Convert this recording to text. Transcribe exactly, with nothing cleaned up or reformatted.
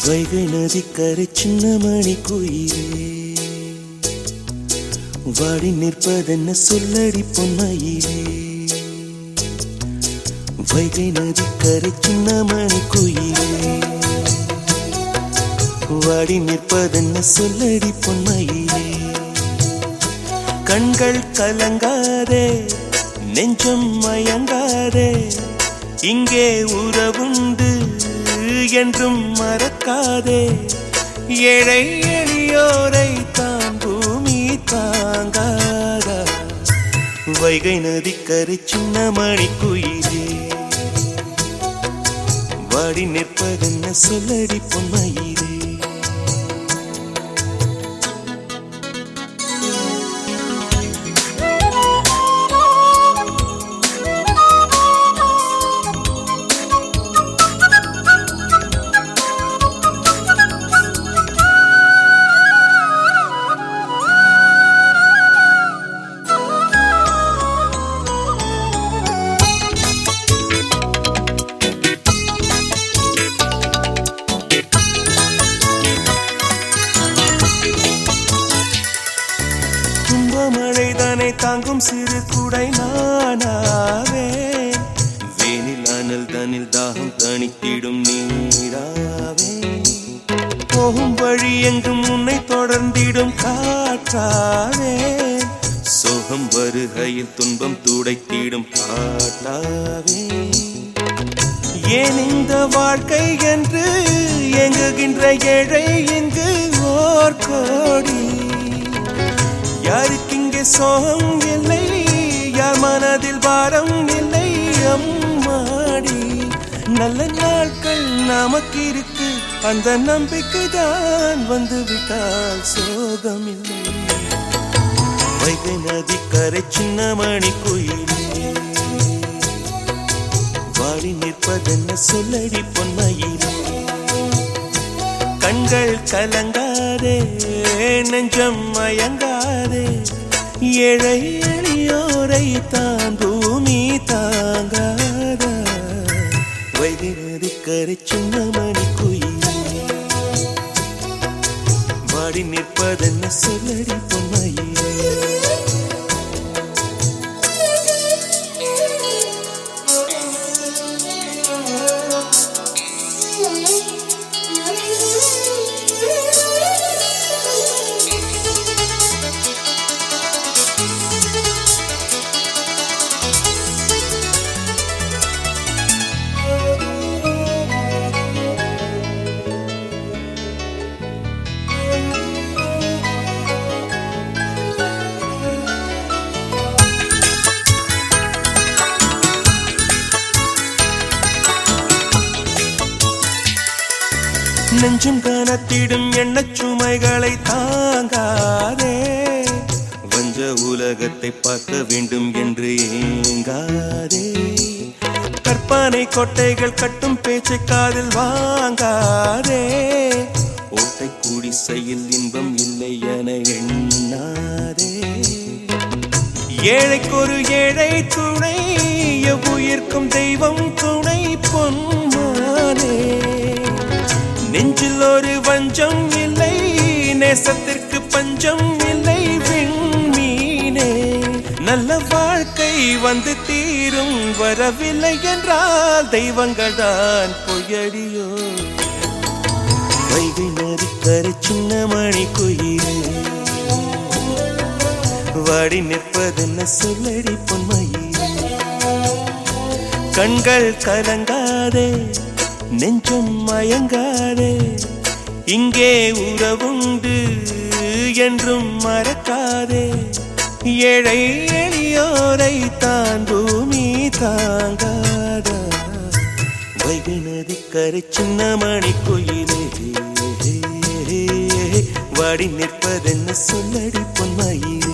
வைகை நதிக்கரை சின்ன மணி குயிலே வாடி நிற்பதென்ன சொல்லடி பொன்மையிலே. வைகை நதிக்கரை சின்ன மணி குயிலே வாடி நிற்பதென்ன சொல்லடி பொன்மையிலே. கண்கள் கலங்காதே நெஞ்சம் மயங்காதே இங்கே உறவுண்டு என்றும் மறக்காதே. ஏழை எளியோரை தான் பூமி தாங்காதா. வைகை நதிக்கரை சின்ன மணி குயிலே வாடி நிற்பதென்ன சொல்லடி பொன்மையிலே. மழைதானே தாங்கும் சிறு குடை நானாவே. வேனில் அனல் தனில் தாகம் தணித்திடும் நீராவே. போகும் வழி எங்கும் உன்னை தொடர்ந்திடும் காற்றாவே. சோகம் வருகையில் துன்பம் துடைத்திடும் பாட்டாவே. ஏன் இந்த வாழ்க்கை என்று எங்குகின்ற ஏழை இங்கு ஓர் கோடி. யாருக்கு இங்கே சோகம் இல்லை, யார் மனதில் பாரம் இல்லை. அம்மாடி நல்ல நாட்கள் நமக்கு இருக்கு, அந்த நம்பிக்கை தான் வந்து விட்டால் சோகம் இல்லை. வைகை நதிக்கரை சின்ன மணி குயிலே வாடி நிற்பதென்ன சொல்லடி பொன்மையிலே. கண்கள் கலங்காதே நெஞ்சம் மயங்காதே ஏழை எளியோரை தான் பூமி தாங்காதா. வைகை நதிக்கரை சின்ன மணி குயிலே வாடி நிற்பதென்ன சொல்லடி பொன்மையிலே. நெஞ்சும் கனத்திடும் எண்ணச் சுமைகளை தாங்காதே. வஞ்ச உலகத்தை பார்க்க வேண்டும் என்று ஏங்காதே. கற்பனை கொட்டைகள் கட்டும் பேச்சை காதில் வாங்காதே. ஓட்டை குடிசையில் இன்பம் இல்லை என எண்ணாதே. ஏழைக்கு ஒரு ஏழை துணை, எவ்வுயிர்க்கும் தெய்வம் துணை பொன்மானே. நெஞ்சில் ஒரு வஞ்சம் இல்லை, நேசத்திற்கு பஞ்சம் இல்லை விண்மீனே. நல்ல வாழ்க்கை வந்து தீரும், வரவில்லை என்றால் தெய்வங்கள் தான் பொய்யடியோ. வைகை நதிக்கரை சின்ன மணி குயிலே வாடி நிற்பதென்ன சொல்லடி பொன்மையிலே. கண்கள் கலங்காதே நெஞ்சம் மயங்காதே இங்கே உறவுண்டு என்றும் மறக்காதே. ஏழை எளியோரை தான் பூமி தாங்காதா. வைகை நதிக்கரை சின்ன மணி குயிலே வாடி நிற்பதென்ன சொல்லடி பொன்மையிலே.